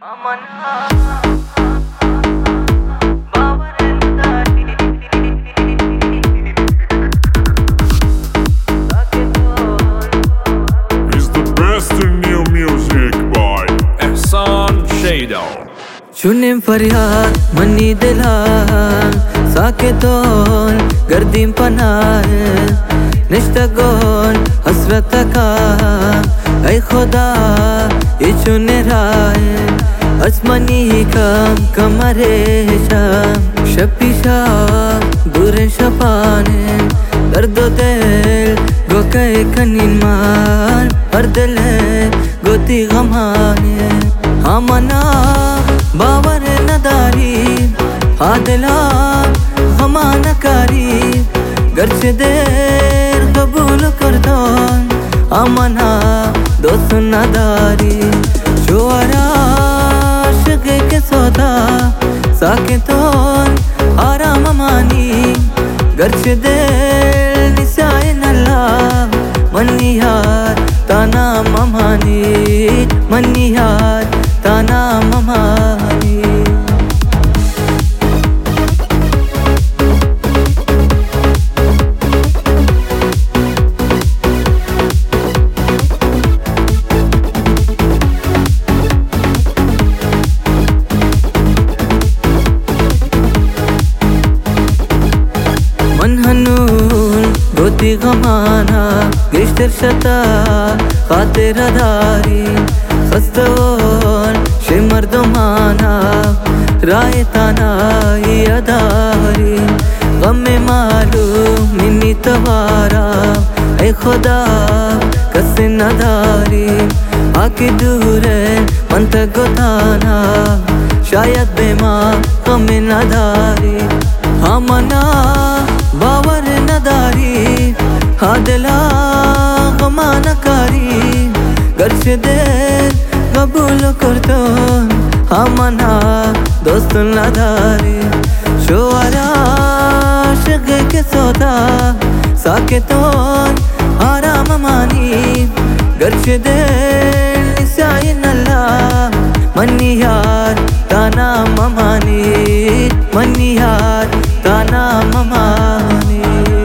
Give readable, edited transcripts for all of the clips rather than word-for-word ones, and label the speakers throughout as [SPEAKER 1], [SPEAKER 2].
[SPEAKER 1] شونم فریاد منی دلم ساکتون گردیم پناه نشتگون حسرتکم ای خدا ای چونه راه اسمانی کم کمرشم شب پیشا دور شپانه درد و دل گو که کنین مان هر دل گوتی غمانه همانا باور نداری عادلا غما نکاری گرچه دیر قبول کردن امانا دوست نداری شوارا عاشقی که سودا ساکتون آرام مانی گرچه دل نسای نلا منی یار تانا ممانی منی یار تانا ممانی من هنون گوتی غمانا گشتر شتا خاطر داری خستون شی مردمانا رای تانایی داری غم معلوم منی توارا ای خدا کسی نداری آکی دوره من تگوتانا شاید به ما غم نداری همانا باور نداری عادلا غما نکاری گرچه دل قبول کردن همانا دوست نداری شوارا عاشقی که سودا ساکتون آرام مانی گرچه دل نسای نلا منی یار تانا ممانی منی یار تانا ممانی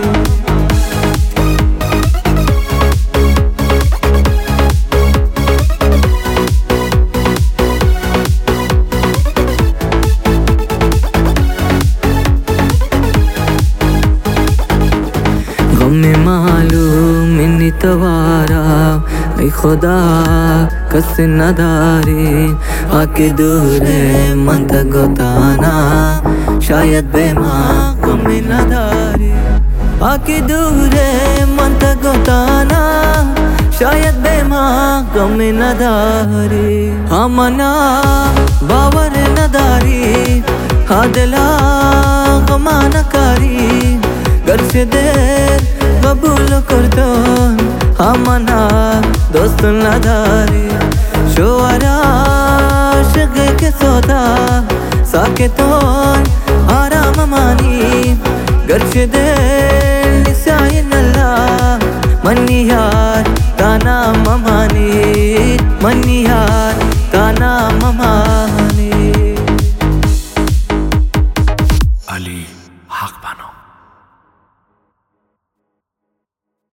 [SPEAKER 1] غم معلوم منی توارا ای خدا کسی نداری آکی دوره من تگوتانا شاید به ما غم نداری آکی دوره من تگوتانا شاید به ما غم نداری همانا باور نداری عادلا غما نکاری گرچه دل قبول کردن همانا دوست نداری شوارا عاشقی که سودا ساکتون آرام مانی گرچه دل نسای نلا منی یار تانا ممانی منی یار تانا ممانی